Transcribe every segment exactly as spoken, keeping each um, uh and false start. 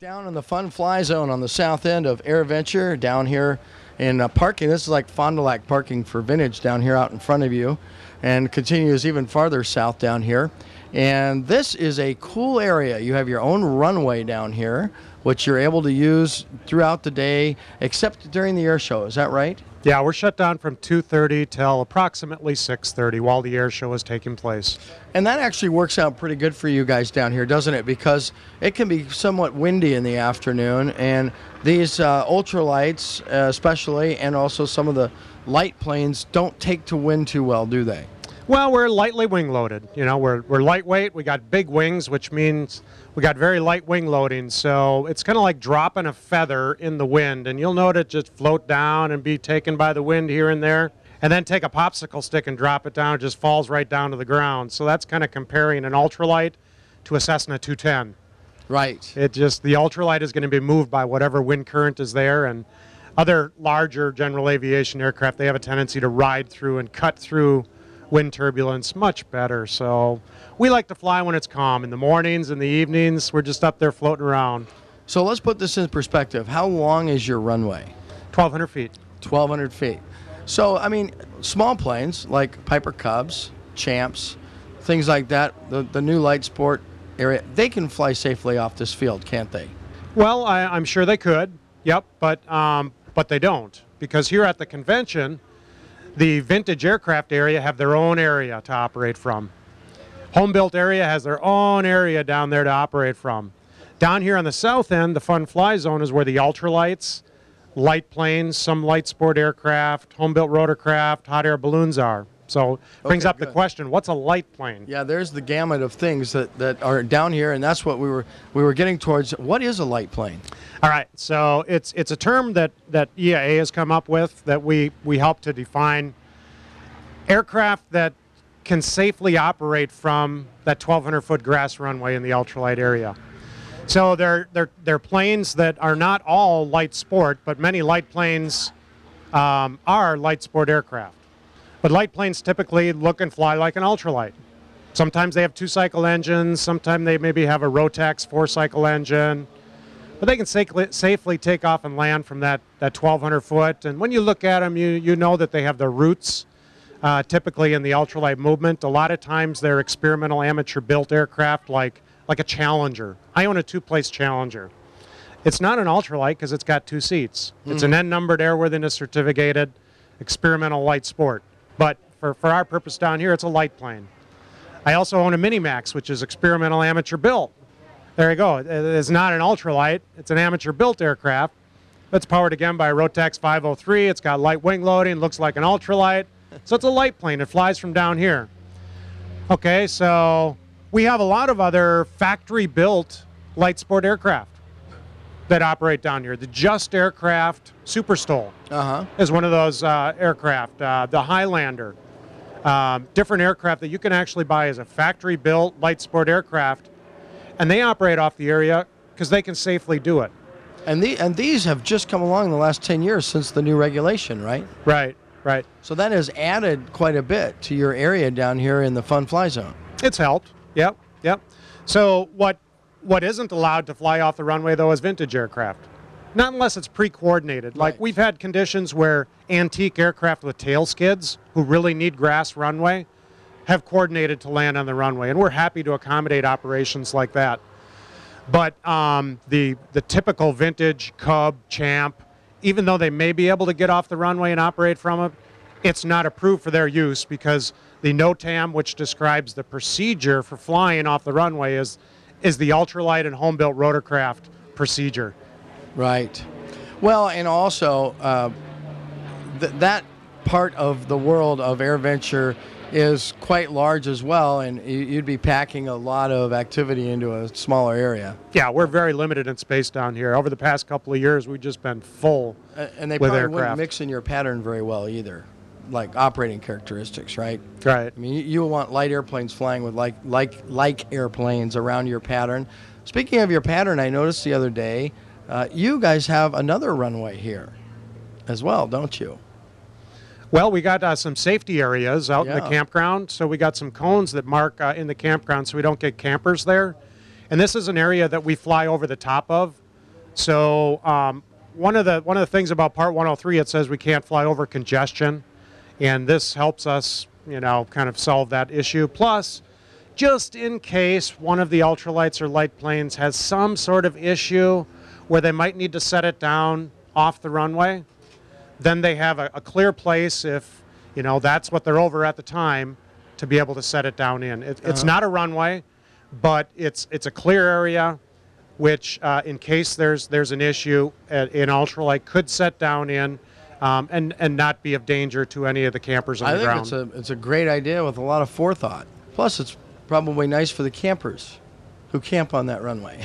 Down in the Fun Fly Zone on the south end of AirVenture, down here in uh, parking. This is like Fond du Lac parking for Vintage down here out in front of you, and continues even farther south down here. And this is a cool area. You have your own runway down here, which you're able to use throughout the day, except during the air show. Is that right? Yeah, we're shut down from two thirty till approximately six thirty while the air show is taking place. And that actually works out pretty good for you guys down here, doesn't it? Because it can be somewhat windy in the afternoon, and these uh, ultralights uh, especially, and also some of the light planes don't take to wind too well, do they? Well, we're lightly wing loaded. You know, we're, we're lightweight. We got big wings, which means we got very light wing loading. So it's kind of like dropping a feather in the wind, and you'll note it just float down and be taken by the wind here and there, and then take a popsicle stick and drop it down. It just falls right down to the ground. So that's kind of comparing an ultralight to a Cessna two ten. Right. It just, the ultralight is going to be moved by whatever wind current is there, and other larger general aviation aircraft, they have a tendency to ride through and cut through wind turbulence much better. So we like to fly when it's calm. In the mornings and the evenings, we're just up there floating around. So let's put this in perspective. How long is your runway? twelve hundred feet. twelve hundred feet. So, I mean, small planes like Piper Cubs, Champs, things like that, the, the new light sport area, they can fly safely off this field, can't they? Well, I, I'm sure they could. Yep, but um, but they don't, because here at the convention, the Vintage aircraft area have their own area to operate from. Home Built area has their own area down there to operate from. Down here on the south end, the Fun Fly Zone is where the ultralights, light planes, some light sport aircraft, Home Built rotorcraft, hot air balloons are. So it brings Okay, up good. the question, what's a light plane? Yeah, there's the gamut of things that, that are down here, and that's what we were we were getting towards. What is a light plane? All right, so it's it's a term that, that E I A has come up with that we, we help to define aircraft that can safely operate from that twelve hundred foot grass runway in the ultralight area. So they're, they're, they're planes that are not all light sport, but many light planes um, are light sport aircraft. But light planes typically look and fly like an ultralight. Sometimes they have two-cycle engines, sometimes they maybe have a Rotax four-cycle engine, but they can safely, safely take off and land from that, that twelve hundred foot. And when you look at them, you, you know that they have their roots uh, typically in the ultralight movement. A lot of times they're experimental amateur-built aircraft like, like a Challenger. I own a two-place Challenger. It's not an ultralight because it's got two seats. Mm-hmm. It's an N-numbered airworthiness certificated experimental light sport. But for, for our purpose down here, it's a light plane. I also own a Minimax, which is experimental amateur built. There you go. It's not an ultralight. It's an amateur built aircraft. It's powered again by a Rotax five oh three. It's got light wing loading, looks like an ultralight. So it's a light plane. It flies from down here. Okay, so we have a lot of other factory built light sport aircraft that operate down here. The Just Aircraft Super Stol Uh-huh. is one of those uh, aircraft. Uh, the Highlander, um, different aircraft that you can actually buy as a factory-built light sport aircraft, and they operate off the area because they can safely do it. And the and these have just come along in the last ten years since the new regulation, right? Right, right. So that has added quite a bit to your area down here in the Fun Fly Zone. It's helped. Yep, yep. So what what isn't allowed to fly off the runway, though, is vintage aircraft. Not unless it's pre-coordinated. Like, Right. we've had conditions where antique aircraft with tail skids who really need grass runway have coordinated to land on the runway, and we're happy to accommodate operations like that. But um, the, the typical vintage Cub, Champ, even though they may be able to get off the runway and operate from it, it's not approved for their use because the NOTAM, which describes the procedure for flying off the runway, is, is the ultralight and home-built rotorcraft procedure. Right. Well, and also uh, th- that part of the world of AirVenture is quite large as well, and y- you'd be packing a lot of activity into a smaller area. Yeah, we're very limited in space down here. Over the past couple of years, we've just been full Uh, and they with probably wouldn't aircraft. mix in your pattern very well either, like operating characteristics, right? Right. I mean, you, you want light airplanes flying with like like like airplanes around your pattern. Speaking of your pattern, I noticed the other day, uh, you guys have another runway here as well, don't you? Well, we got uh, some safety areas out in Yeah. the campground, so we got some cones that mark uh, in the campground so we don't get campers there. And this is an area that we fly over the top of So um, one of the one of the things about Part one oh three, it says we can't fly over congestion, and this helps us, you know, kind of solve that issue. Plus, just in case one of the ultralights or light planes has some sort of issue where they might need to set it down off the runway, then they have a, a clear place, if you know that's what they're over at the time, to be able to set it down in. It, it's Uh-huh. not a runway, but it's it's a clear area, which uh, in case there's there's an issue, uh, an ultralight could set down in, um, and and not be of danger to any of the campers on I the think ground. it's a it's a great idea with a lot of forethought. Plus, it's probably nice for the campers who camp on that runway.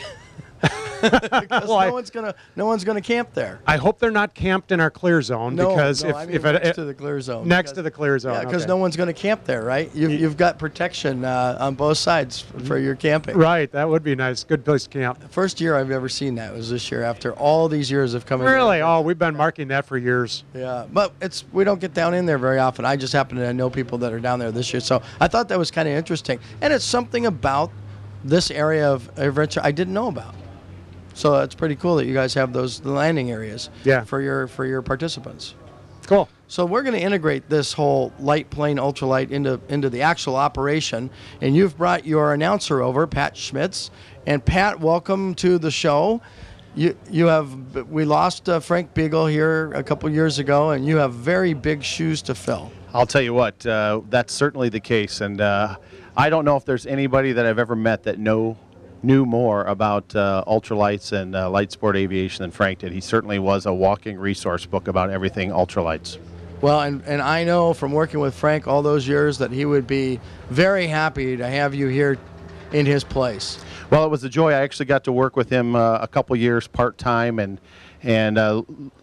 Because Well, I- no one's gonna no one's gonna camp there. I hope they're not camped in our clear zone, No, because no, if I mean if it, next it- to the clear zone. next because- to the clear zone, Yeah, because okay. no one's going to camp there, right? You've, you've got protection uh, on both sides for your camping. Right, that would be nice. Good place to camp. First year I've ever seen that was this year after all these years of coming. Really? there. Oh, we've been marking that for years. Yeah, but it's we don't get down in there very often. I just happen to know people that are down there this year, so I thought that was kind of interesting, and it's something about this area of adventure I didn't know about. So it's pretty cool that you guys have those landing areas Yeah. for your for your participants. Cool. So we're going to integrate this whole light plane ultralight into into the actual operation, and you've brought your announcer over, Pat Schmitz. And Pat, welcome to the show. You you have we lost uh, Frank Beagle here a couple years ago, and you have very big shoes to fill. I'll tell you what, uh, that's certainly the case, and uh, I don't know if there's anybody that I've ever met that know knew more about uh, ultralights and uh, light sport aviation than Frank did. He certainly was a walking resource book about everything ultralights. Well, and, and I know from working with Frank all those years that he would be very happy to have you here in his place. Well, it was a joy. I actually got to work with him uh, a couple years part-time and and uh,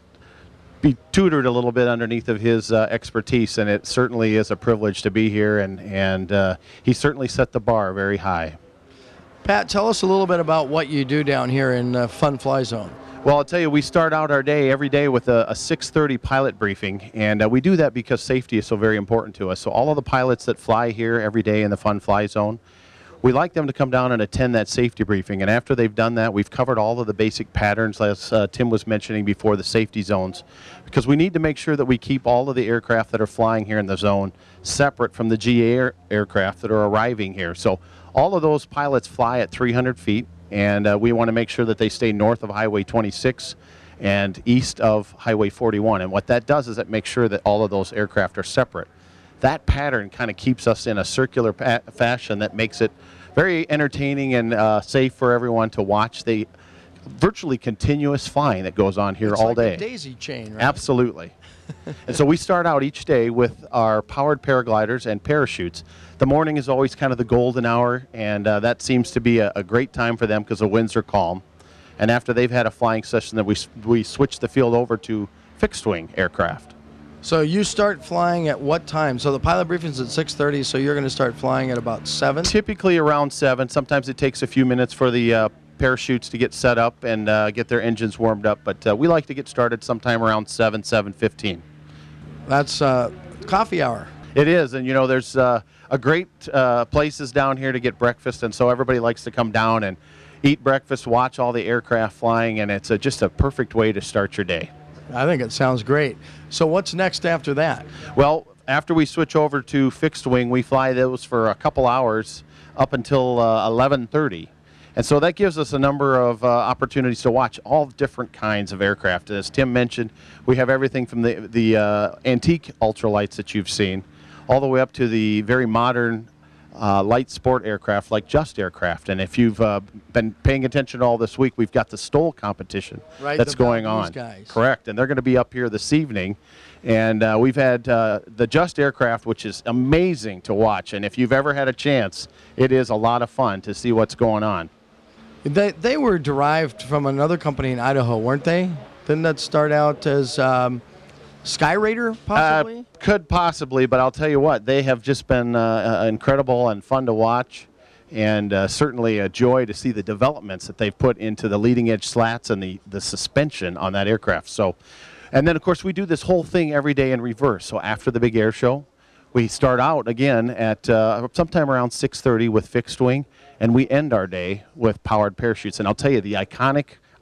be tutored a little bit underneath of his uh, expertise, and it certainly is a privilege to be here, and, and uh, he certainly set the bar very high. Pat, tell us a little bit about what you do down here in uh, Fun Fly Zone. Well, I'll tell you, we start out our day every day with a, a six thirty pilot briefing, and uh, we do that because safety is so very important to us. So all of the pilots that fly here every day in the Fun Fly Zone, we like them to come down and attend that safety briefing. And after they've done that, we've covered all of the basic patterns, as uh, Tim was mentioning before, the safety zones, because we need to make sure that we keep all of the aircraft that are flying here in the zone separate from the G A air aircraft that are arriving here. So all of those pilots fly at three hundred feet, and uh, we want to make sure that they stay north of Highway twenty-six and east of Highway forty-one. And what that does is it makes sure that all of those aircraft are separate. That pattern kind of keeps us in a circular pa fashion that makes it very entertaining and uh, safe for everyone to watch the virtually continuous flying that goes on here It's all like day. a daisy chain, right? Absolutely. And so we start out each day with our powered paragliders and parachutes. The morning is always kind of the golden hour, and uh, that seems to be a, a great time for them because the winds are calm. And after they've had a flying session, then we, s- we switch the field over to fixed-wing aircraft. So you start flying at what time? So the pilot briefing's at six thirty, so you're going to start flying at about seven? Typically around seven. Sometimes it takes a few minutes for the uh, parachutes to get set up and uh, get their engines warmed up, but uh, we like to get started sometime around seven, seven fifteen. That's uh, coffee hour. It is, and you know, there's uh, a great uh, places down here to get breakfast, and so everybody likes to come down and eat breakfast, watch all the aircraft flying, and it's a, just a perfect way to start your day. I think it sounds great. So what's next after that? Well, after we switch over to fixed wing, we fly those for a couple hours up until uh, eleven thirty. And so that gives us a number of uh, opportunities to watch all different kinds of aircraft. As Tim mentioned, we have everything from the, the uh, antique ultralights that you've seen, all the way up to the very modern uh, light sport aircraft like Just Aircraft. And if you've uh, been paying attention all this week, we've got the STOL competition Right, that's the going Valdez on. guys. Correct, and they're going to be up here this evening. And uh, we've had uh, the Just Aircraft, which is amazing to watch. And if you've ever had a chance, it is a lot of fun to see what's going on. They, they were derived from another company in Idaho, weren't they? Didn't that start out as um, Skyraider, possibly? Uh, could possibly, but I'll tell you what, they have just been uh, uh, incredible and fun to watch, and uh, certainly a joy to see the developments that they've put into the leading edge slats and the, the suspension on that aircraft. So, and then of course we do this whole thing every day in reverse. So after the big air show, we start out again at uh, sometime around six thirty with fixed wing, and we end our day with powered parachutes. And I'll tell you, the iconic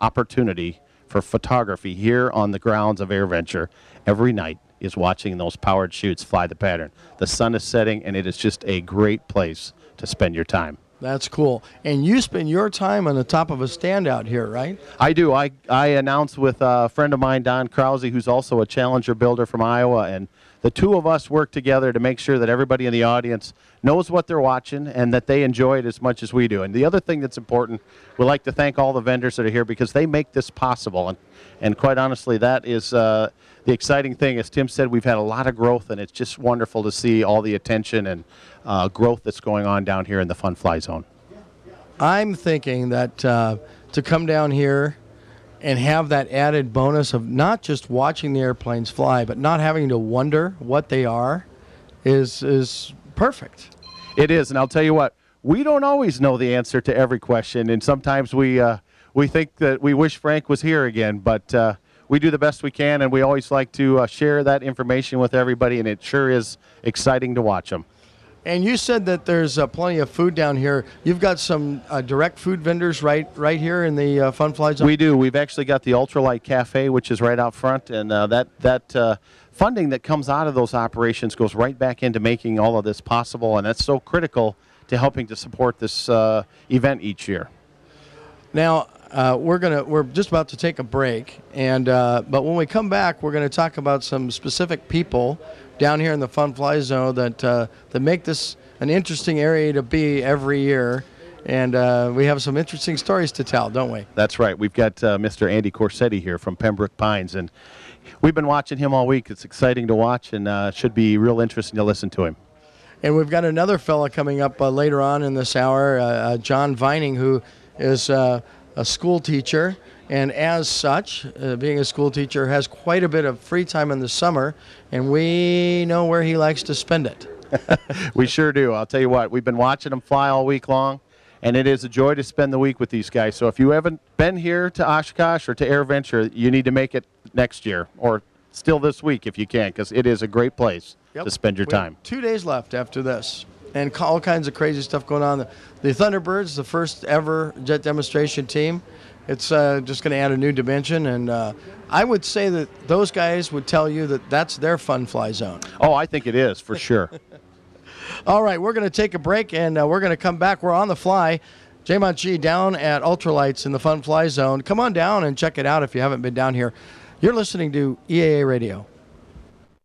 opportunity for photography here on the grounds of AirVenture every night is watching those powered chutes fly the pattern. The sun is setting, and it is just a great place to spend your time. That's cool. And you spend your time on the top of a stand out here, right? I do. I, I announced with a friend of mine, Don Krause, who's also a Challenger builder from Iowa, and the two of us work together to make sure that everybody in the audience knows what they're watching and that they enjoy it as much as we do. And the other thing that's important, we'd like to thank all the vendors that are here because they make this possible. And, and quite honestly, that is uh, the exciting thing. As Tim said, we've had a lot of growth, and it's just wonderful to see all the attention and uh, growth that's going on down here in the Fun Fly Zone. I'm thinking that uh, to come down here and have that added bonus of not just watching the airplanes fly, but not having to wonder what they are, is is perfect. It is, and I'll tell you what, we don't always know the answer to every question, and sometimes we uh, we think that we wish Frank was here again, but uh, we do the best we can, and we always like to uh, share that information with everybody, and it sure is exciting to watch them. And you said that there's uh, plenty of food down here. You've got some uh, direct food vendors right right here in the uh, Fun Fly Zone? We do. We've actually got the Ultralight Cafe, which is right out front, and uh, that, that uh, funding that comes out of those operations goes right back into making all of this possible, and that's so critical to helping to support this uh, event each year. Now, uh, we're gonna we're just about to take a break, and uh, but when we come back, we're going to talk about some specific people down here in the Fun Fly Zone that uh, that make this an interesting area to be every year, and uh, we have some interesting stories to tell, don't we? That's right. We've got uh, Mister Andy Corsetti here from Pembroke Pines, and we've been watching him all week. It's exciting to watch, and uh, should be real interesting to listen to him. And we've got another fella coming up uh, later on in this hour, uh, uh, John Vining, who is uh, a school teacher, and as such, uh, being a school teacher, has quite a bit of free time in the summer, and we know where he likes to spend it. We sure do. I'll tell you what, we've been watching them fly all week long, and it is a joy to spend the week with these guys. So if you haven't been here to Oshkosh or to AirVenture, you need to make it next year, or still this week if you can, because it is a great place Yep. to spend your We have time. two days left after this, and all kinds of crazy stuff going on. The, the Thunderbirds, the first ever jet demonstration team, it's uh, just going to add a new dimension, and uh, I would say that those guys would tell you that that's their Fun Fly Zone. Oh, I think it is, for sure. All right, we're going to take a break, and uh, we're going to come back. We're on the fly. J-Mont G down at Ultralights in the Fun Fly Zone. Come on down and check it out if you haven't been down here. You're listening to E A A Radio.